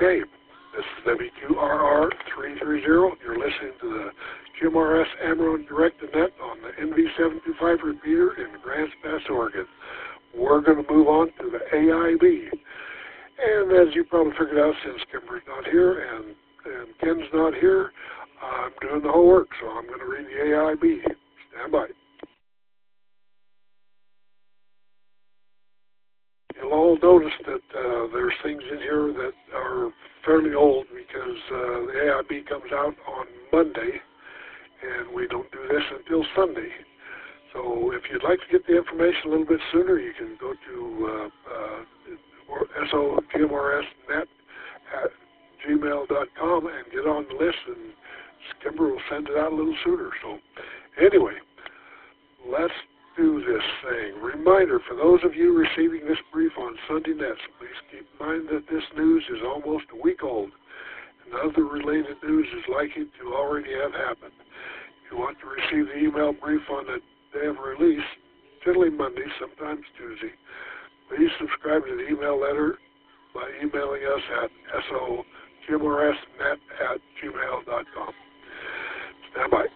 Okay, this is WQRR330. You're listening to the QMRS Amron Direct-to-Net on the NV725 repeater in Grants Pass, Oregon. We're going to move on to the AIB. And as you probably figured out, since Kimber's not here and Ken's not here, I'm doing the whole work, so I'm going to read the AIB. Stand by. You'll all notice that there's things in here that are fairly old because the AIB comes out on Monday, and we don't do this until Sunday. So if you'd like to get the information a little bit sooner, you can go to SOQMRSnet@gmail.com and get on the list, and Kimber will send it out a little sooner. So anyway, let's do this thing. Reminder, for those of you receiving this brief on Sunday Nets, please keep in mind that this news is almost a week old, and other related news is likely to already have happened. If you want to receive the email brief on the day of release, generally Monday, sometimes Tuesday, please subscribe to the email letter by emailing us at SOQMRSnet@gmail.com. Stand by.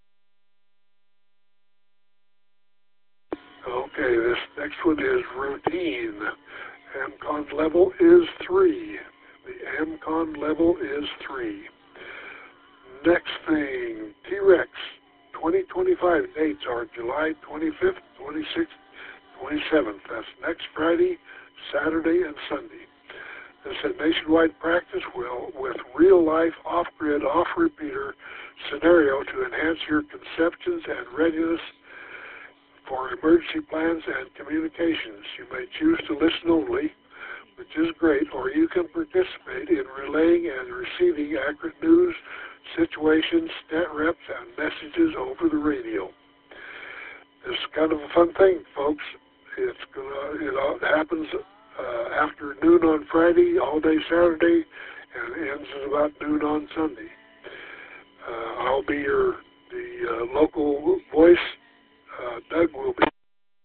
Okay, this next one is routine. AMCON level is 3. The AMCON level is 3. Next thing, T-Rex 2025 dates are July 25th, 26th, 27th. That's next Friday, Saturday, and Sunday. This is a nationwide practice with real-life off-grid, off-repeater scenario to enhance your conceptions and readiness for emergency plans and communications. You may choose to listen only, which is great, or you can participate in relaying and receiving accurate news, situations, stat reps, and messages over the radio. This is kind of a fun thing, folks. It happens after noon on Friday, all day Saturday, and ends at about noon on Sunday. I'll be the local voice. Doug will be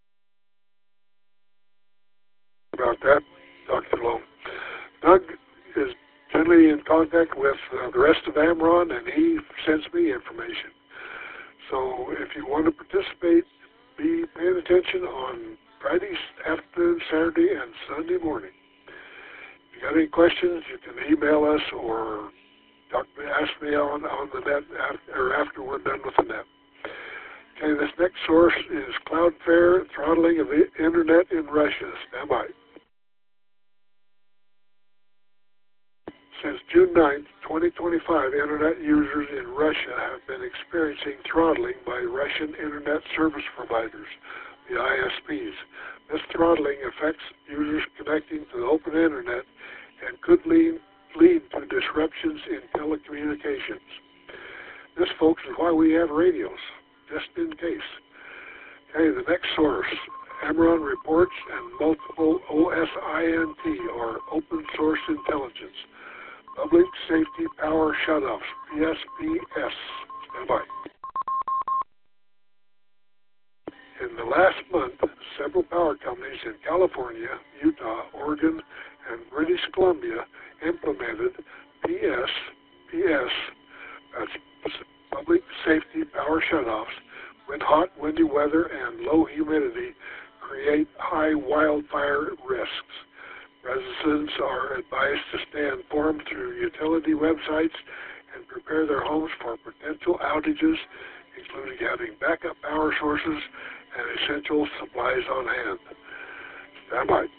about that. Dr. Lowe. Doug is generally in contact with the rest of Amron, and he sends me information. So if you want to participate, be paying attention on Friday afternoon, Saturday, and Sunday morning. If you got any questions, you can email us or ask me on the net after we're done with the net. Okay, this next source is Cloudflare throttling of the internet in Russia. Stand by. Since June 9th, 2025, internet users in Russia have been experiencing throttling by Russian internet service providers, the ISPs. This throttling affects users connecting to the open internet and could lead to disruptions in telecommunications. This, folks, is why we have radios, just in case. Okay, the next source, Amron Reports and Multiple OSINT, or Open Source Intelligence. Public Safety Power Shutoffs, PSPS. Stand by. In the last month, several power companies in California, Utah, Oregon, and British Columbia implemented PSPS, that's Public Safety Power Shutoffs, when hot, windy weather and low humidity create high wildfire risks. Residents are advised to stay informed through utility websites and prepare their homes for potential outages, including having backup power sources and essential supplies on hand. Stand by.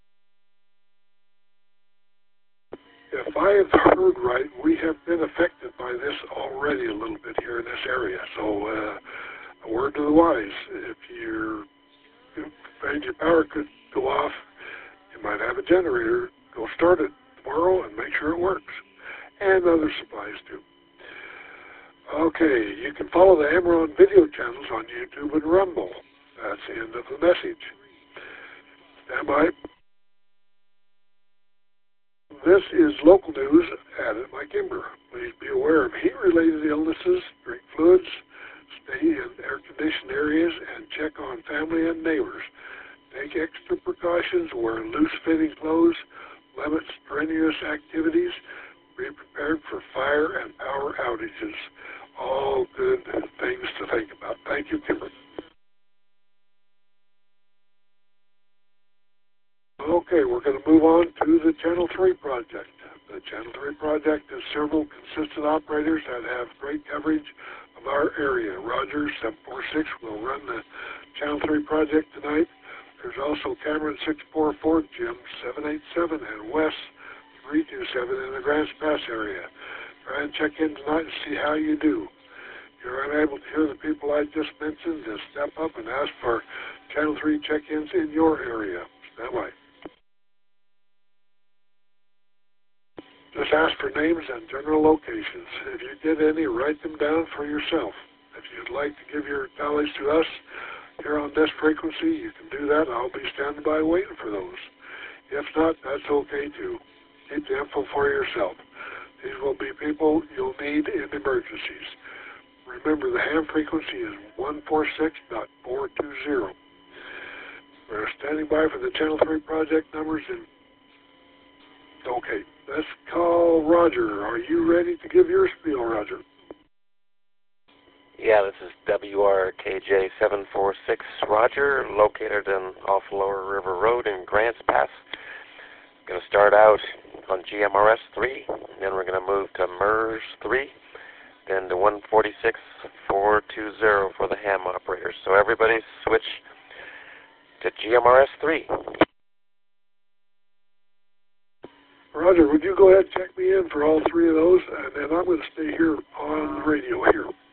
If I have heard right, we have been affected by this already a little bit here in this area. So a word to the wise, if you're afraid your power could go off, you might have a generator. Go start it tomorrow and make sure it works. And other supplies too. Okay, you can follow the Amron video channels on YouTube and Rumble. That's the end of the message. Stand by. This is local news added by Kimber. Please be aware of heat-related illnesses, drink fluids, stay in air-conditioned areas, and check on family and neighbors. Take extra precautions, wear loose-fitting clothes, limit strenuous activities, be prepared for fire and power outages. All good things to think about. Thank you, Kimberly. Okay, we're going to move on to the Channel 3 project. The Channel 3 project has several consistent operators that have great coverage of our area. Roger 746 will run the Channel 3 project tonight. There's also Cameron 644, Jim 787, and Wes 327 in the Grants Pass area. Try and check in tonight and see how you do. If you're unable to hear the people I just mentioned, just step up and ask for Channel 3 check-ins in your area. Stand by. Just ask for names and general locations. If you get any, write them down for yourself. If you'd like to give your tallies to us here on this frequency, you can do that. I'll be standing by waiting for those. If not, that's okay too. Keep the info for yourself. These will be people you'll need in emergencies. Remember, the ham frequency is 146.420. We're standing by for the Channel 3 project numbers. Okay, let's call Roger. Are you ready to give your spiel, Roger? Yeah, this is WRKJ746 Roger, located off Lower River Road in Grants Pass. Going to start out on GMRS 3, then we're going to move to MERS 3, then to 146.420 for the ham operators. So everybody switch to GMRS 3. Roger, would you go ahead and check me in for all three of those, and then I'm going to stay here on the radio here.